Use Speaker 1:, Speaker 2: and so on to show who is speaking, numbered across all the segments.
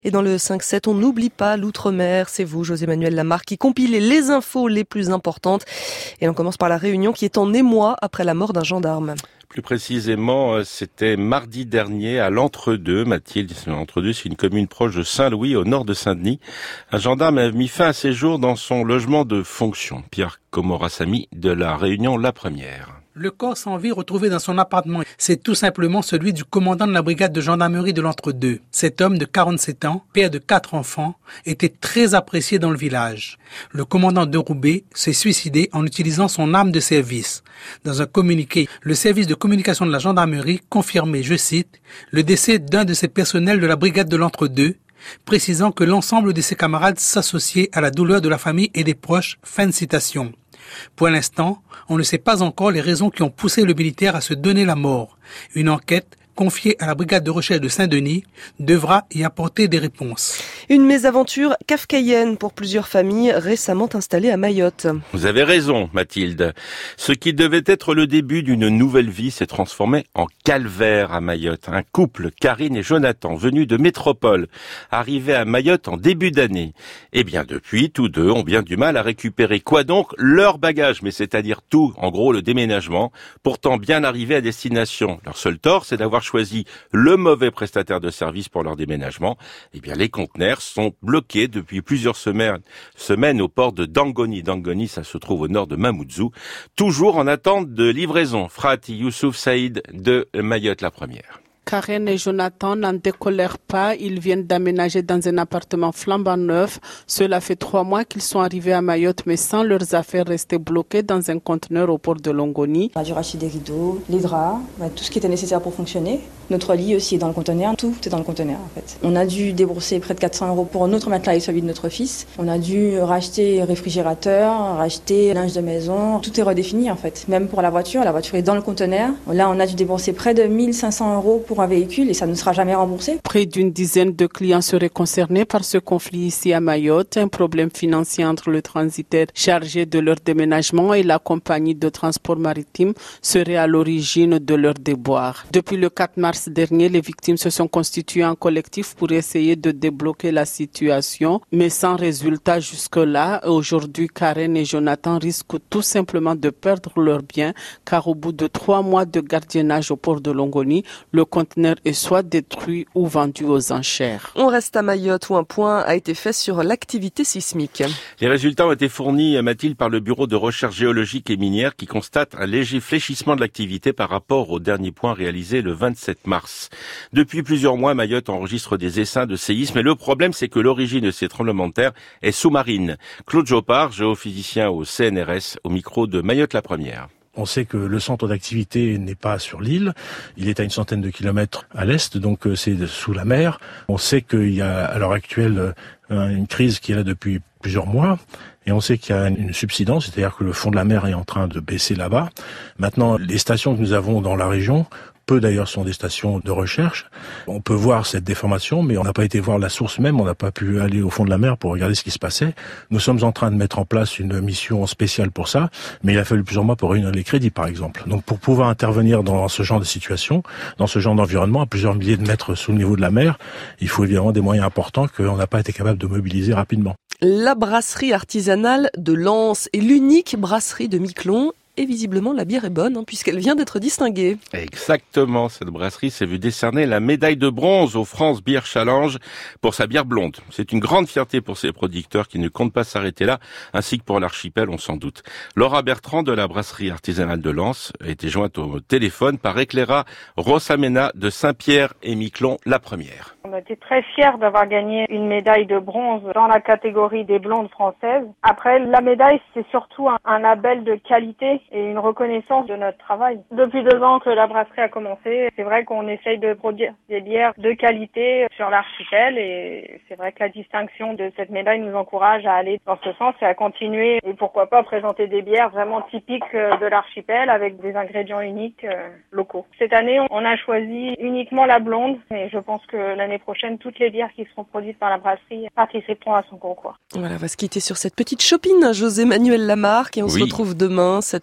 Speaker 1: Et dans le 5-7, on n'oublie pas l'outre-mer. C'est vous, José-Manuel Lamarque, qui compilez les infos les plus importantes. Et on commence par la Réunion qui est en émoi après la mort d'un gendarme.
Speaker 2: Plus précisément, c'était mardi dernier à l'Entre-deux. Mathilde, l'Entre-deux, c'est une commune proche de Saint-Louis, au nord de Saint-Denis. Un gendarme a mis fin à ses jours dans son logement de fonction. Pierre Komorassamy de la Réunion, la première.
Speaker 3: Le corps sans vie retrouvé dans son appartement, c'est tout simplement celui du commandant de la brigade de gendarmerie de l'Entre-deux. Cet homme de 47 ans, père de 4 enfants, était très apprécié dans le village. Le commandant de Roubaix s'est suicidé en utilisant son arme de service. Dans un communiqué, le service de communication de la gendarmerie confirmait, je cite, le décès d'un de ses personnels de la brigade de l'Entre-deux, précisant que l'ensemble de ses camarades s'associaient à la douleur de la famille et des proches. Fin de citation. Pour l'instant, on ne sait pas encore les raisons qui ont poussé le militaire à se donner la mort. Une enquête confiée à la brigade de recherche de Saint-Denis devra y apporter des réponses.
Speaker 1: Une mésaventure kafkaïenne pour plusieurs familles récemment installées à Mayotte.
Speaker 2: Vous avez raison, Mathilde. Ce qui devait être le début d'une nouvelle vie s'est transformé en calvaire à Mayotte. Un couple, Karine et Jonathan, venus de métropole, arrivés à Mayotte en début d'année. Eh bien, depuis, tous deux ont bien du mal à récupérer quoi donc? Leur bagage, mais c'est-à-dire tout, en gros le déménagement, pourtant bien arrivé à destination. Leur seul tort, c'est d'avoir choisi le mauvais prestataire de service pour leur déménagement. Eh bien, les conteneurs sont bloqués depuis plusieurs semaines au port de Dangoni. Dangoni, ça se trouve au nord de Mamoudzou, toujours en attente de livraison. Frati Youssouf Saïd de Mayotte, la première.
Speaker 4: Karen et Jonathan n'en décolèrent pas. Ils viennent d'aménager dans un appartement flambant neuf. Cela fait 3 mois qu'ils sont arrivés à Mayotte, mais sans leurs affaires rester bloquées dans un conteneur au port de Longoni.
Speaker 5: On a dû racheter des rideaux, les draps, tout ce qui était nécessaire pour fonctionner. Notre lit aussi est dans le conteneur. Tout est dans le conteneur, en fait. On a dû débourser près de 400 € pour notre matelas et celui de notre fils. On a dû racheter réfrigérateur, racheter linge de maison. Tout est redéfini, en fait. Même pour la voiture est dans le conteneur. Là, on a dû débourser près de 1 500 € pour un véhicule et ça ne sera jamais remboursé.
Speaker 4: Près d'une dizaine de clients seraient concernés par ce conflit ici à Mayotte. Un problème financier entre le transitaire chargé de leur déménagement et la compagnie de transport maritime serait à l'origine de leur déboire. Depuis le 4 mars dernier, les victimes se sont constituées en collectif pour essayer de débloquer la situation, mais sans résultat jusque-là. Aujourd'hui, Karen et Jonathan risquent tout simplement de perdre leurs biens car au bout de 3 mois de gardiennage au port de Longoni, le conteneur est soit détruit ou vendu aux enchères.
Speaker 1: On reste à Mayotte où un point a été fait sur l'activité sismique.
Speaker 2: Les résultats ont été fournis, Mathilde, par le Bureau de recherche géologique et minière qui constate un léger fléchissement de l'activité par rapport au dernier point réalisé le 27 mars. Depuis plusieurs mois, Mayotte enregistre des essaims de séisme et le problème, c'est que l'origine de ces tremblements de terre est sous-marine. Claude Jopard, géophysicien au CNRS, au micro de Mayotte la première.
Speaker 6: On sait que le centre d'activité n'est pas sur l'île, il est à une centaine de kilomètres à l'est, donc c'est sous la mer. On sait qu'il y a à l'heure actuelle une crise qui est là depuis plusieurs mois, et on sait qu'il y a une subsidence, c'est-à-dire que le fond de la mer est en train de baisser là-bas. Maintenant, les stations que nous avons dans la région, peu d'ailleurs sont des stations de recherche. On peut voir cette déformation, mais on n'a pas été voir la source même, on n'a pas pu aller au fond de la mer pour regarder ce qui se passait. Nous sommes en train de mettre en place une mission spéciale pour ça, mais il a fallu plusieurs mois pour réunir les crédits, par exemple. Donc pour pouvoir intervenir dans ce genre de situation, dans ce genre d'environnement, à plusieurs milliers de mètres sous le niveau de la mer, il faut évidemment des moyens importants qu'on n'a pas été capable de mobiliser rapidement.
Speaker 1: La brasserie artisanale de Lens est l'unique brasserie de Miquelon. Et visiblement, la bière est bonne, puisqu'elle vient d'être distinguée.
Speaker 2: Exactement, cette brasserie s'est vue décerner la médaille de bronze au France Beer Challenge pour sa bière blonde. C'est une grande fierté pour ses producteurs qui ne comptent pas s'arrêter là, ainsi que pour l'archipel, on s'en doute. Laura Bertrand de la brasserie artisanale de Lens a été jointe au téléphone par Eclaira Rosamena de Saint-Pierre et Miquelon, la première.
Speaker 7: On était très fiers d'avoir gagné une médaille de bronze dans la catégorie des blondes françaises. Après, la médaille, c'est surtout un label de qualité et une reconnaissance de notre travail. Depuis 2 ans que la brasserie a commencé, c'est vrai qu'on essaye de produire des bières de qualité sur l'archipel et c'est vrai que la distinction de cette médaille nous encourage à aller dans ce sens et à continuer et pourquoi pas présenter des bières vraiment typiques de l'archipel avec des ingrédients uniques locaux. Cette année, on a choisi uniquement la blonde et je pense que l'année prochaine, toutes les bières qui seront produites par la brasserie participeront à son concours.
Speaker 1: Voilà, on va se quitter sur cette petite chopine, José-Manuel Lamarque, et on se retrouve demain, cette fois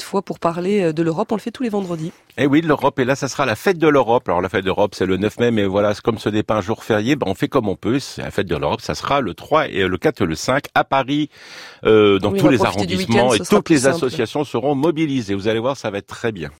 Speaker 1: fois pour parler de l'Europe. On le fait tous les vendredis.
Speaker 2: Eh oui, l'Europe, et là, ça sera la fête de l'Europe. Alors, la fête de l'Europe, c'est le 9 mai, mais voilà, comme ce n'est pas un jour férié, on fait comme on peut. C'est la fête de l'Europe, ça sera le 3 et le 4 et le 5 à Paris, dans tous les arrondissements, et toutes les associations seront mobilisées. Vous allez voir, ça va être très bien.